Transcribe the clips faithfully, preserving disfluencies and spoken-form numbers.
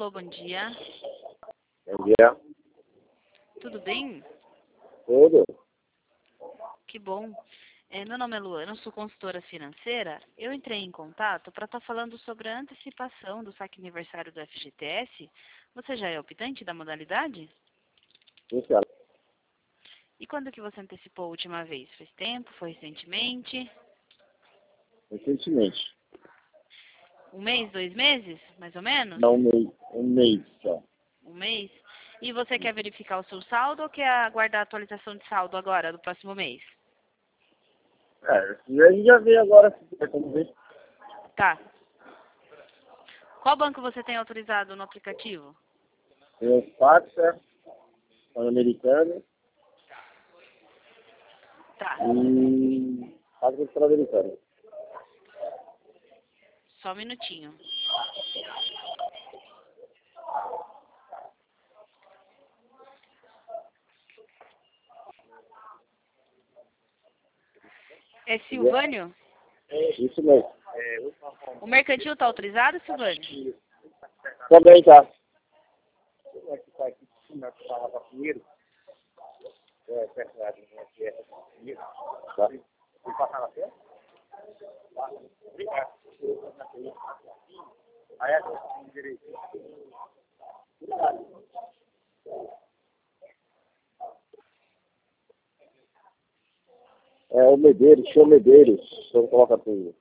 Alô, bom dia. Bom dia. Tudo bem? Tudo? Que bom. É, meu nome é Luana, eu sou consultora financeira. Eu entrei em contato para estar falando sobre a antecipação do saque aniversário do F G T S. Você já é optante da modalidade? Sim, senhora. E quando que você antecipou a última vez? Faz tempo? Foi recentemente? Recentemente. Um mês, dois meses, mais ou menos? Não, um mês. Um mês só. Um mês? E você quer verificar o seu saldo ou quer aguardar a atualização de saldo agora, do próximo mês? É, a gente já vê agora se quiser como ver. Tá. Qual banco você tem autorizado no aplicativo? Tem os Paxa, Pan-Americano Tá. e Paxa Pan-Americano. Só um minutinho. É Silvânio? Isso mesmo. O mercantil está autorizado, Silvânio? Também tá. É o Medeiros, seu Medeiros. Então coloca tudo.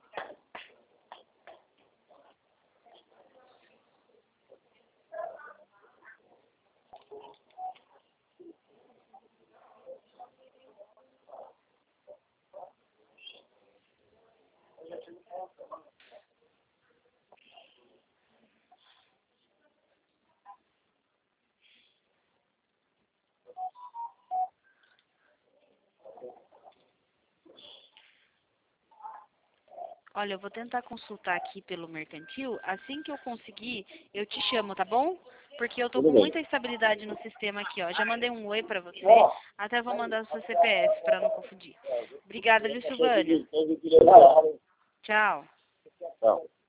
Olha, eu vou tentar consultar aqui pelo mercantil. Assim que eu conseguir, eu te chamo, tá bom? Porque eu tô Tudo com bem. muita estabilidade no sistema aqui, ó. Já mandei um oi pra você. Até vou mandar o seu C P F pra não confundir. Obrigada, viu, Silvânio? Tchau. Tchau. Tchau.